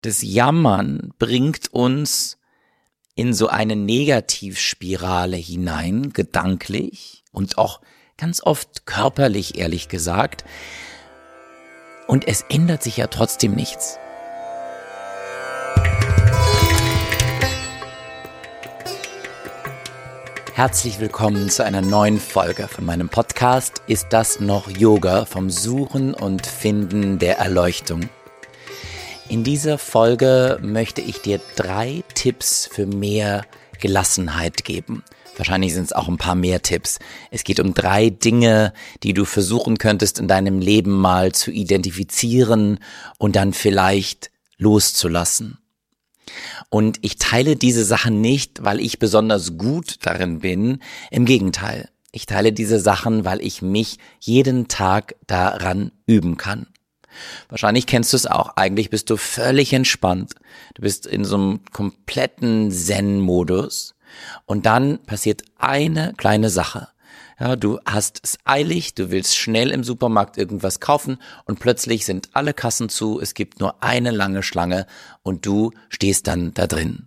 Das Jammern bringt uns in so eine Negativspirale hinein, gedanklich und auch ganz oft körperlich, ehrlich gesagt. Und es ändert sich ja trotzdem nichts. Herzlich willkommen zu einer neuen Folge von meinem Podcast Ist das noch Yoga? Vom Suchen und Finden der Erleuchtung. In dieser Folge möchte ich dir 3 Tipps für mehr Gelassenheit geben. Wahrscheinlich sind es auch ein paar mehr Tipps. Es geht um 3 Dinge, die du versuchen könntest in deinem Leben mal zu identifizieren und dann vielleicht loszulassen. Und ich teile diese Sachen nicht, weil ich besonders gut darin bin. Im Gegenteil, ich teile diese Sachen, weil ich mich jeden Tag daran üben kann. Wahrscheinlich kennst du es auch. Eigentlich bist du völlig entspannt. Du bist in so einem kompletten Zen-Modus. Und dann passiert eine kleine Sache. Ja, du hast es eilig, du willst schnell im Supermarkt irgendwas kaufen und plötzlich sind alle Kassen zu, es gibt nur eine lange Schlange und du stehst dann da drin.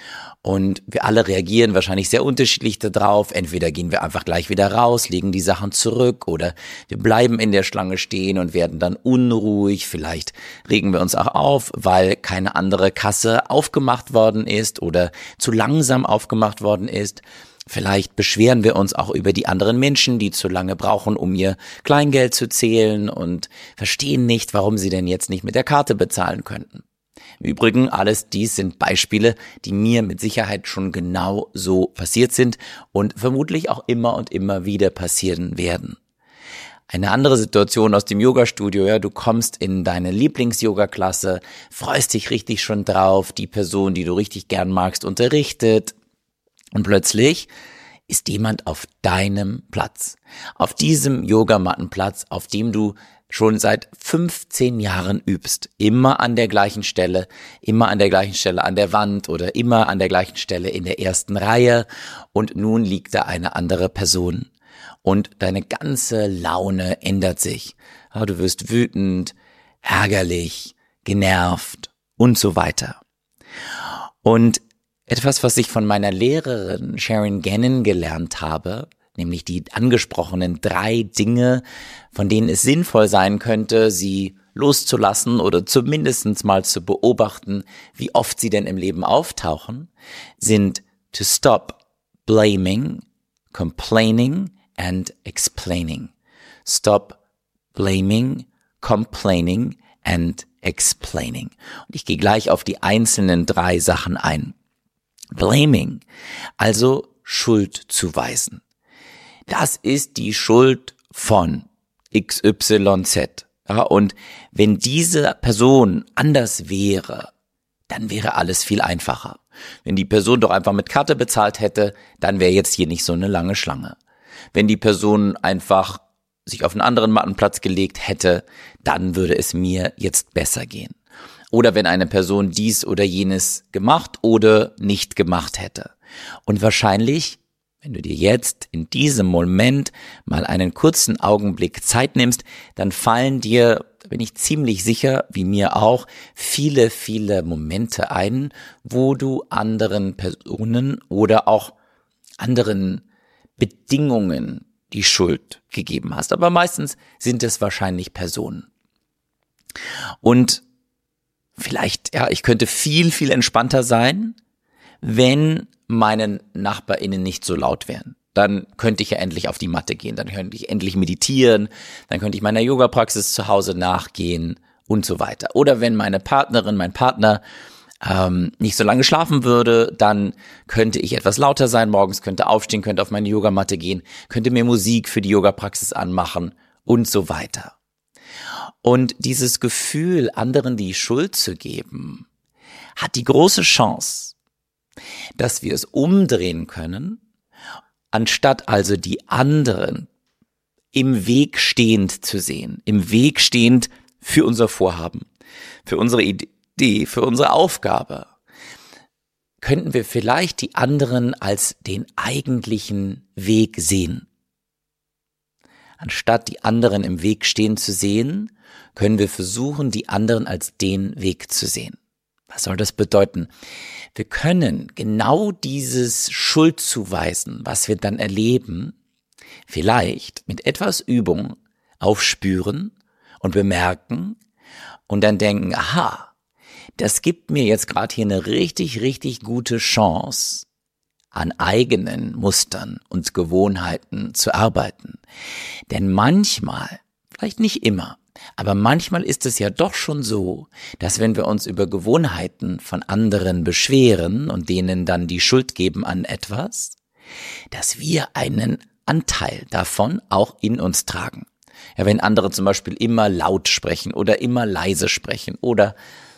Und wir alle reagieren wahrscheinlich sehr unterschiedlich darauf. Entweder gehen wir einfach gleich wieder raus, legen die Sachen zurück oder wir bleiben in der Schlange stehen und werden dann unruhig. Vielleicht regen wir uns auch auf, weil keine andere Kasse aufgemacht worden ist oder zu langsam aufgemacht worden ist. Vielleicht beschweren wir uns auch über die anderen Menschen, die zu lange brauchen, um ihr Kleingeld zu zählen und verstehen nicht, warum sie denn jetzt nicht mit der Karte bezahlen könnten. Im Übrigen, alles dies sind Beispiele, die mir mit Sicherheit schon genau so passiert sind und vermutlich auch immer und immer wieder passieren werden. Eine andere Situation aus dem Yogastudio, ja, du kommst in deine Lieblings-Yoga-Klasse, freust dich richtig schon drauf, die Person, die du richtig gern magst, unterrichtet und plötzlich ist jemand auf deinem Platz, auf diesem Yogamattenplatz, auf dem du schon seit 15 Jahren übst, immer an der gleichen Stelle an der Wand oder immer an der gleichen Stelle in der ersten Reihe und nun liegt da eine andere Person und deine ganze Laune ändert sich. Ja, du wirst wütend, ärgerlich, genervt und so weiter. Und etwas, was ich von meiner Lehrerin Sharon Gannon gelernt habe, nämlich die angesprochenen 3 Dinge, von denen es sinnvoll sein könnte, sie loszulassen oder zumindest mal zu beobachten, wie oft sie denn im Leben auftauchen, sind to stop blaming, complaining and explaining. Stop blaming, complaining and explaining. Und ich gehe gleich auf die einzelnen 3 Sachen ein. Blaming, also Schuld zuweisen. Das ist die Schuld von XYZ. Ja, und wenn diese Person anders wäre, dann wäre alles viel einfacher. Wenn die Person doch einfach mit Karte bezahlt hätte, dann wäre jetzt hier nicht so eine lange Schlange. Wenn die Person einfach sich auf einen anderen Mattenplatz gelegt hätte, dann würde es mir jetzt besser gehen. Oder wenn eine Person dies oder jenes gemacht oder nicht gemacht hätte. Und wahrscheinlich, wenn du dir jetzt in diesem Moment mal einen kurzen Augenblick Zeit nimmst, dann fallen dir, da bin ich ziemlich sicher, wie mir auch, viele, viele Momente ein, wo du anderen Personen oder auch anderen Bedingungen die Schuld gegeben hast. Aber meistens sind es wahrscheinlich Personen. Und vielleicht, ja, ich könnte viel, viel entspannter sein, wenn meine NachbarInnen nicht so laut wären. Dann könnte ich ja endlich auf die Matte gehen, dann könnte ich endlich meditieren, dann könnte ich meiner Yoga-Praxis zu Hause nachgehen und so weiter. Oder wenn meine Partnerin, mein Partner nicht so lange schlafen würde, dann könnte ich etwas lauter sein morgens, könnte aufstehen, könnte auf meine Yogamatte gehen, könnte mir Musik für die Yoga-Praxis anmachen und so weiter. Und dieses Gefühl, anderen die Schuld zu geben, hat die große Chance, dass wir es umdrehen können, anstatt also die anderen im Weg stehend zu sehen, im Weg stehend für unser Vorhaben, für unsere Idee, für unsere Aufgabe, könnten wir vielleicht die anderen als den eigentlichen Weg sehen. Anstatt die anderen im Weg stehen zu sehen, können wir versuchen, die anderen als den Weg zu sehen. Was soll das bedeuten? Wir können genau dieses Schuldzuweisen, was wir dann erleben, vielleicht mit etwas Übung aufspüren und bemerken und dann denken, aha, das gibt mir jetzt gerade hier eine richtig, richtig gute Chance, an eigenen Mustern und Gewohnheiten zu arbeiten. Denn manchmal, vielleicht nicht immer, aber manchmal ist es ja doch schon so, dass wenn wir uns über Gewohnheiten von anderen beschweren und denen dann die Schuld geben an etwas, dass wir einen Anteil davon auch in uns tragen. Ja, wenn andere zum Beispiel immer laut sprechen oder immer leise sprechen oder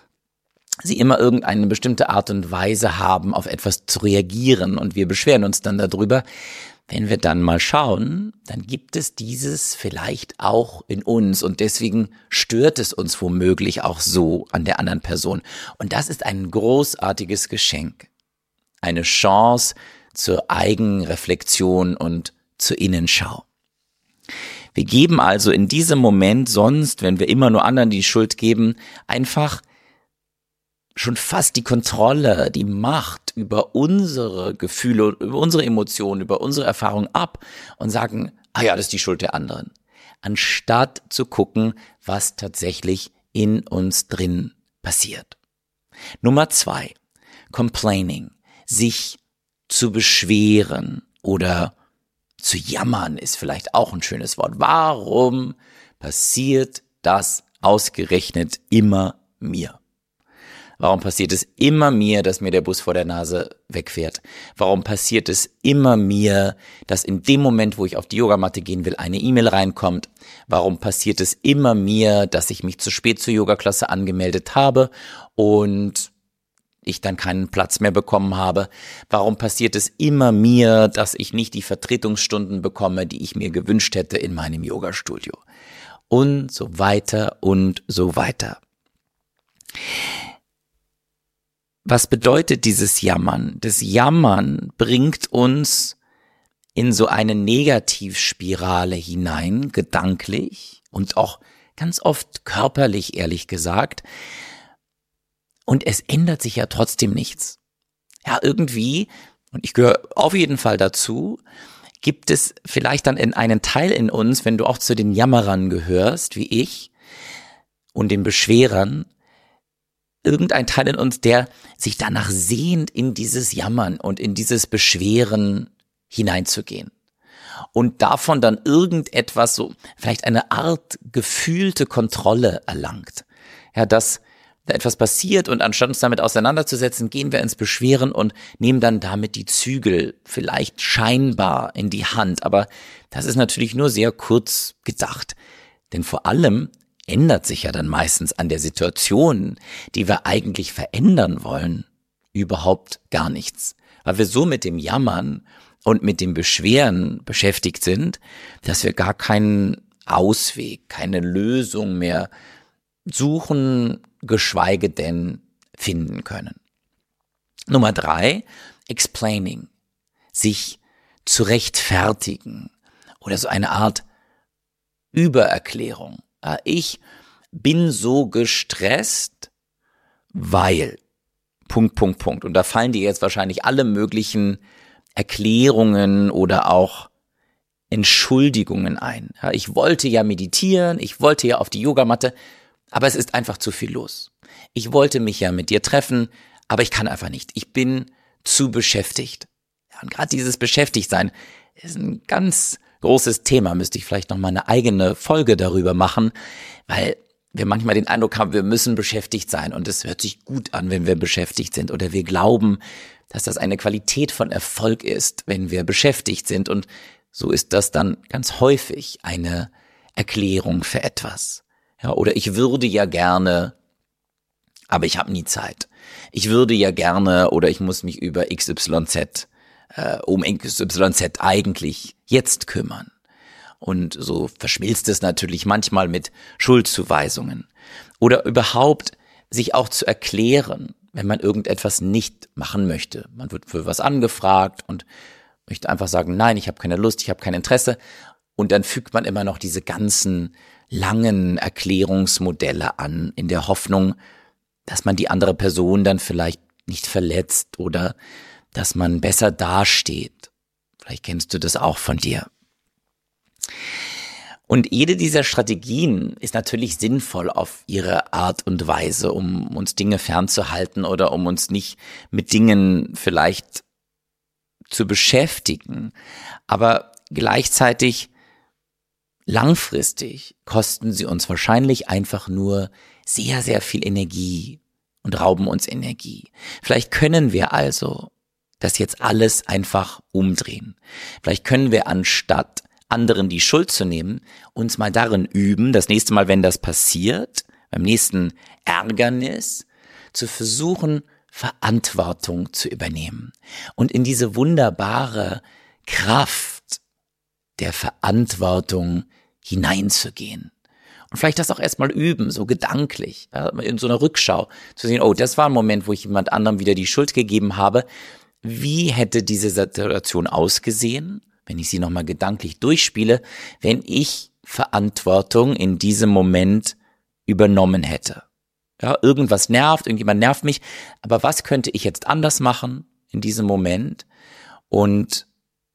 sie immer irgendeine bestimmte Art und Weise haben, auf etwas zu reagieren und wir beschweren uns dann darüber. Wenn wir dann mal schauen, dann gibt es dieses vielleicht auch in uns und deswegen stört es uns womöglich auch so an der anderen Person. Und das ist ein großartiges Geschenk, eine Chance zur Eigenreflexion und zur Innenschau. Wir geben also in diesem Moment sonst, wenn wir immer nur anderen die Schuld geben, einfach schon fast die Kontrolle, die Macht über unsere Gefühle, über unsere Emotionen, über unsere Erfahrungen ab und sagen, ah ja, das ist die Schuld der anderen. Anstatt zu gucken, was tatsächlich in uns drin passiert. Nummer 2, complaining, sich zu beschweren oder zu jammern ist vielleicht auch ein schönes Wort. Warum passiert das ausgerechnet immer mir? Warum passiert es immer mir, dass mir der Bus vor der Nase wegfährt? Warum passiert es immer mir, dass in dem Moment, wo ich auf die Yogamatte gehen will, eine E-Mail reinkommt? Warum passiert es immer mir, dass ich mich zu spät zur Yogaklasse angemeldet habe und ich dann keinen Platz mehr bekommen habe? Warum passiert es immer mir, dass ich nicht die Vertretungsstunden bekomme, die ich mir gewünscht hätte in meinem Yogastudio? Und so weiter und so weiter. Was bedeutet dieses Jammern? Das Jammern bringt uns in so eine Negativspirale hinein, gedanklich und auch ganz oft körperlich, ehrlich gesagt. Und es ändert sich ja trotzdem nichts. Ja, irgendwie, und ich gehöre auf jeden Fall dazu, gibt es vielleicht dann einen Teil in uns, wenn du auch zu den Jammerern gehörst, wie ich, und den Beschwerern, irgendein Teil in uns, der sich danach sehnt, in dieses Jammern und in dieses Beschweren hineinzugehen. Und davon dann irgendetwas, so vielleicht eine Art gefühlte Kontrolle erlangt. Ja, dass da etwas passiert und anstatt uns damit auseinanderzusetzen, gehen wir ins Beschweren und nehmen dann damit die Zügel vielleicht scheinbar in die Hand. Aber das ist natürlich nur sehr kurz gedacht. Denn vor allem ändert sich ja dann meistens an der Situation, die wir eigentlich verändern wollen, überhaupt gar nichts. Weil wir so mit dem Jammern und mit dem Beschweren beschäftigt sind, dass wir gar keinen Ausweg, keine Lösung mehr suchen, geschweige denn finden können. Nummer 3, explaining, sich zu rechtfertigen oder so eine Art Übererklärung. Ich bin so gestresst, weil, ... Und da fallen dir jetzt wahrscheinlich alle möglichen Erklärungen oder auch Entschuldigungen ein. Ja, ich wollte ja meditieren, ich wollte ja auf die Yogamatte, aber es ist einfach zu viel los. Ich wollte mich ja mit dir treffen, aber ich kann einfach nicht. Ich bin zu beschäftigt. Ja, und gerade dieses Beschäftigtsein ist ein ganz großes Thema, müsste ich vielleicht noch mal eine eigene Folge darüber machen, weil wir manchmal den Eindruck haben, wir müssen beschäftigt sein und es hört sich gut an, wenn wir beschäftigt sind oder wir glauben, dass das eine Qualität von Erfolg ist, wenn wir beschäftigt sind und so ist das dann ganz häufig eine Erklärung für etwas. Ja, oder ich würde ja gerne, aber ich habe nie Zeit. Ich würde ja gerne oder ich muss mich über XYZ um XYZ eigentlich jetzt kümmern. Und so verschmilzt es natürlich manchmal mit Schuldzuweisungen. Oder überhaupt sich auch zu erklären, wenn man irgendetwas nicht machen möchte. Man wird für was angefragt und möchte einfach sagen, nein, ich habe keine Lust, ich habe kein Interesse. Und dann fügt man immer noch diese ganzen langen Erklärungsmodelle an, in der Hoffnung, dass man die andere Person dann vielleicht nicht verletzt oder dass man besser dasteht. Vielleicht kennst du das auch von dir. Und jede dieser Strategien ist natürlich sinnvoll auf ihre Art und Weise, um uns Dinge fernzuhalten oder um uns nicht mit Dingen vielleicht zu beschäftigen. Aber gleichzeitig langfristig kosten sie uns wahrscheinlich einfach nur sehr, sehr viel Energie und rauben uns Energie. Vielleicht können wir also das jetzt alles einfach umdrehen. Vielleicht können wir anstatt anderen die Schuld zu nehmen, uns mal darin üben, das nächste Mal, wenn das passiert, beim nächsten Ärgernis, zu versuchen, Verantwortung zu übernehmen und in diese wunderbare Kraft der Verantwortung hineinzugehen. Und vielleicht das auch erstmal üben, so gedanklich, ja, in so einer Rückschau, zu sehen, oh, das war ein Moment, wo ich jemand anderem wieder die Schuld gegeben habe. Wie hätte diese Situation ausgesehen, wenn ich sie nochmal gedanklich durchspiele, wenn ich Verantwortung in diesem Moment übernommen hätte? Ja, irgendwas nervt, irgendjemand nervt mich, aber was könnte ich jetzt anders machen in diesem Moment und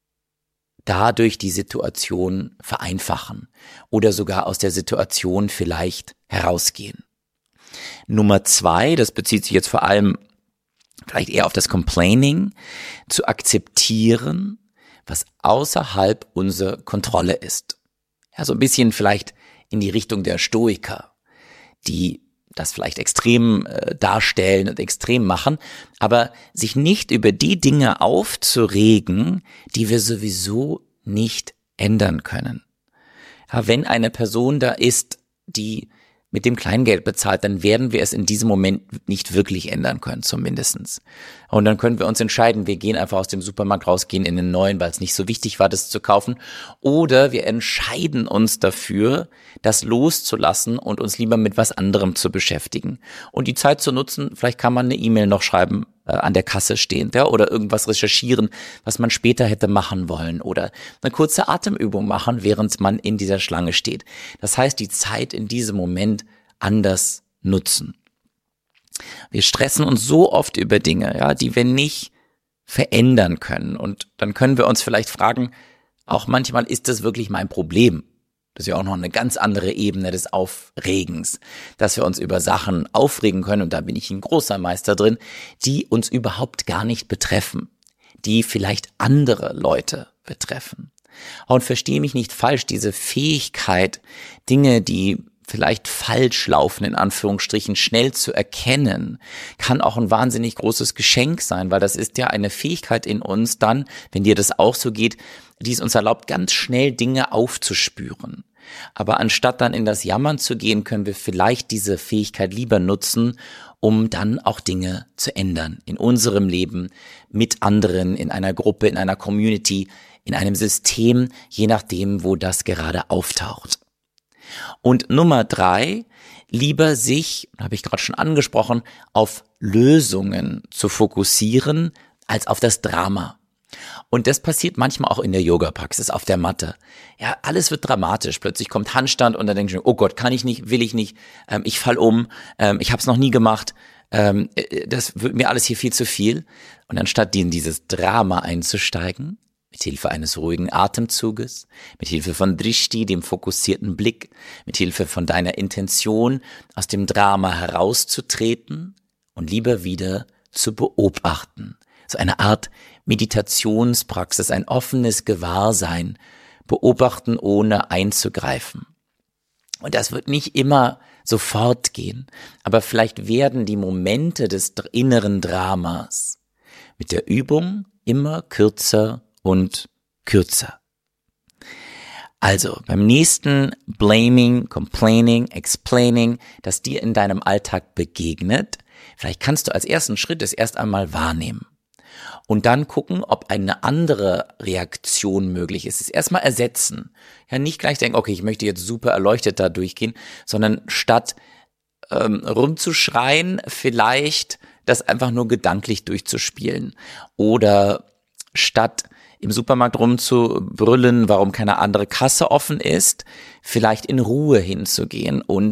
dadurch die Situation vereinfachen oder sogar aus der Situation vielleicht herausgehen? Nummer 2, das bezieht sich jetzt vor allem vielleicht eher auf das Complaining, zu akzeptieren, was außerhalb unserer Kontrolle ist. Ja, so ein bisschen vielleicht in die Richtung der Stoiker, die das vielleicht extrem darstellen und extrem machen, aber sich nicht über die Dinge aufzuregen, die wir sowieso nicht ändern können. Ja, wenn eine Person da ist, die mit dem Kleingeld bezahlt, dann werden wir es in diesem Moment nicht wirklich ändern können, zumindestens. Und dann können wir uns entscheiden, wir gehen einfach aus dem Supermarkt raus, gehen in den neuen, weil es nicht so wichtig war, das zu kaufen. Oder wir entscheiden uns dafür, das loszulassen und uns lieber mit was anderem zu beschäftigen. Und die Zeit zu nutzen, vielleicht kann man eine E-Mail noch schreiben, an der Kasse stehend, ja, oder irgendwas recherchieren, was man später hätte machen wollen, oder eine kurze Atemübung machen, während man in dieser Schlange steht. Das heißt, die Zeit in diesem Moment anders nutzen. Wir stressen uns so oft über Dinge, ja, die wir nicht verändern können, und dann können wir uns vielleicht fragen, auch manchmal, ist das wirklich mein Problem? Das ist ja auch noch eine ganz andere Ebene des Aufregens, dass wir uns über Sachen aufregen können, und da bin ich ein großer Meister drin, die uns überhaupt gar nicht betreffen, die vielleicht andere Leute betreffen. Und verstehe mich nicht falsch, diese Fähigkeit, Dinge, die vielleicht falsch laufen, in Anführungsstrichen, schnell zu erkennen, kann auch ein wahnsinnig großes Geschenk sein, weil das ist ja eine Fähigkeit in uns dann, wenn dir das auch so geht, die es uns erlaubt, ganz schnell Dinge aufzuspüren. Aber anstatt dann in das Jammern zu gehen, können wir vielleicht diese Fähigkeit lieber nutzen, um dann auch Dinge zu ändern in unserem Leben, mit anderen, in einer Gruppe, in einer Community, in einem System, je nachdem, wo das gerade auftaucht. Und Nummer 3, lieber sich, habe ich gerade schon angesprochen, auf Lösungen zu fokussieren, als auf das Drama. Und das passiert manchmal auch in der Yoga-Praxis auf der Matte. Ja, alles wird dramatisch. Plötzlich kommt Handstand und dann denke ich, oh Gott, kann ich nicht, will ich nicht, ich fall um, ich habe es noch nie gemacht, das wird mir alles hier viel zu viel. Und anstatt in dieses Drama einzusteigen, mit Hilfe eines ruhigen Atemzuges, mit Hilfe von Drishti, dem fokussierten Blick, mit Hilfe von deiner Intention, aus dem Drama herauszutreten und lieber wieder zu beobachten. So eine Art Meditationspraxis, ein offenes Gewahrsein, beobachten ohne einzugreifen. Und das wird nicht immer sofort gehen, aber vielleicht werden die Momente des inneren Dramas mit der Übung immer kürzer und kürzer. Also beim nächsten Blaming, Complaining, Explaining, das dir in deinem Alltag begegnet, vielleicht kannst du als ersten Schritt es erst einmal wahrnehmen. Und dann gucken, ob eine andere Reaktion möglich ist. Es erstmal ersetzen. Ja, nicht gleich denken, okay, ich möchte jetzt super erleuchtet da durchgehen, sondern statt rumzuschreien, vielleicht das einfach nur gedanklich durchzuspielen. Oder statt im Supermarkt rumzubrüllen, warum keine andere Kasse offen ist, vielleicht in Ruhe hinzugehen und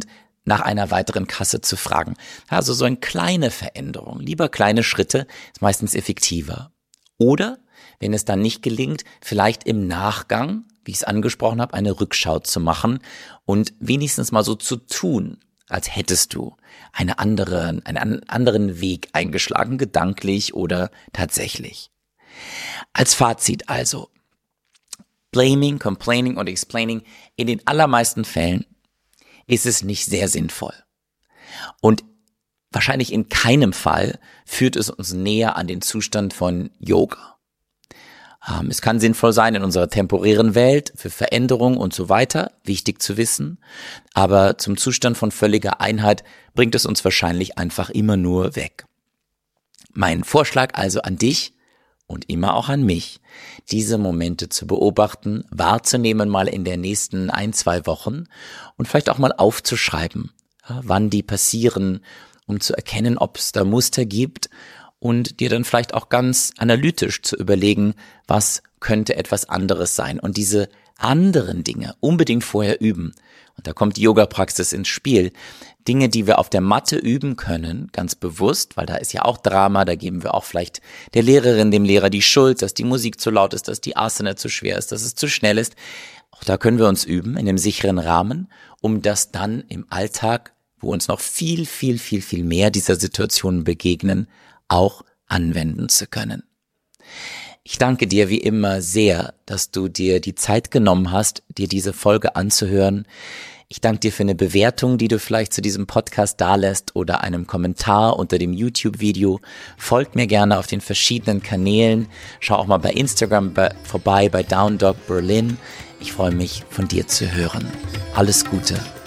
nach einer weiteren Kasse zu fragen. Also so eine kleine Veränderung, lieber kleine Schritte, ist meistens effektiver. Oder, wenn es dann nicht gelingt, vielleicht im Nachgang, wie ich es angesprochen habe, eine Rückschau zu machen und wenigstens mal so zu tun, als hättest du einen anderen Weg eingeschlagen, gedanklich oder tatsächlich. Als Fazit also, Blaming, Complaining und Explaining, in den allermeisten Fällen ist es nicht sehr sinnvoll. Und wahrscheinlich in keinem Fall führt es uns näher an den Zustand von Yoga. Es kann sinnvoll sein in unserer temporären Welt, für Veränderung und so weiter, wichtig zu wissen, aber zum Zustand von völliger Einheit bringt es uns wahrscheinlich einfach immer nur weg. Mein Vorschlag also an dich und immer auch an mich, diese Momente zu beobachten, wahrzunehmen mal in den nächsten 1-2 Wochen und vielleicht auch mal aufzuschreiben, wann die passieren, um zu erkennen, ob es da Muster gibt und dir dann vielleicht auch ganz analytisch zu überlegen, was könnte etwas anderes sein und diese anderen Dinge unbedingt vorher üben. Und da kommt die Yoga-Praxis ins Spiel. Dinge, die wir auf der Matte üben können, ganz bewusst, weil da ist ja auch Drama, da geben wir auch vielleicht der Lehrerin, dem Lehrer die Schuld, dass die Musik zu laut ist, dass die Asana zu schwer ist, dass es zu schnell ist. Auch da können wir uns üben, in einem sicheren Rahmen, um das dann im Alltag, wo uns noch viel mehr dieser Situationen begegnen, auch anwenden zu können. Ich danke dir wie immer sehr, dass du dir die Zeit genommen hast, dir diese Folge anzuhören. Ich danke dir für eine Bewertung, die du vielleicht zu diesem Podcast dalässt oder einem Kommentar unter dem YouTube-Video. Folgt mir gerne auf den verschiedenen Kanälen. Schau auch mal bei Instagram vorbei, bei Down Dog Berlin. Ich freue mich, von dir zu hören. Alles Gute.